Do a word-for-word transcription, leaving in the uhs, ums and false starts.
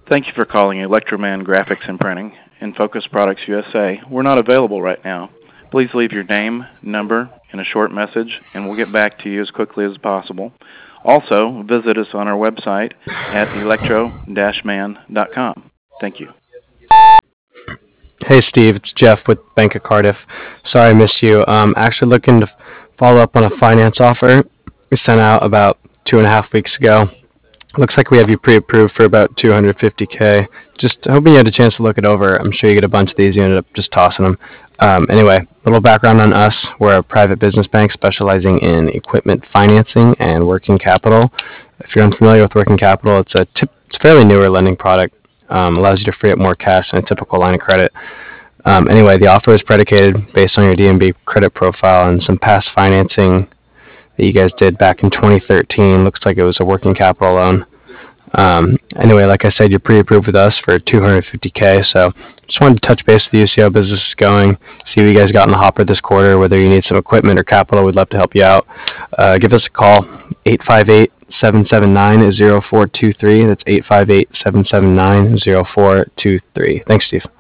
Thank you for calling Electroman Graphics and Printing and Focus Products U S A. We're not available right now. Please leave your name, number, and a short message, and we'll get back to you as quickly as possible. Also, visit us on our website at electro dash man dot com. Thank you. Hey Steve, it's Jeff with Bank of Cardiff. Sorry I missed you. Um, actually looking to f- follow up on a finance offer we sent out about two and a half weeks ago. Looks like we have you pre-approved for about two hundred fifty k. Just hoping you had a chance to look it over. I'm sure you get a bunch of these. You ended up just tossing them. Um, anyway, little background on us. We're a private business bank specializing in equipment financing and working capital. If you're unfamiliar with working capital, it's a tip, it's a fairly newer lending product. Um, allows you to free up more cash than a typical line of credit. Um, anyway, the offer is predicated based on your D M B credit profile and some past financing that you guys did back in twenty thirteen. Looks like it was a working capital loan. Um, anyway, like I said, you're pre-approved with us for two hundred fifty k. So just wanted to touch base with you, see how business is going, see what you guys got in the hopper this quarter, whether you need some equipment or capital. We'd love to help you out. Uh, give us a call, eight five eight, seven seven nine, zero four two three. That's eight five eight, seven seven nine, zero four two three. Thanks, Steve.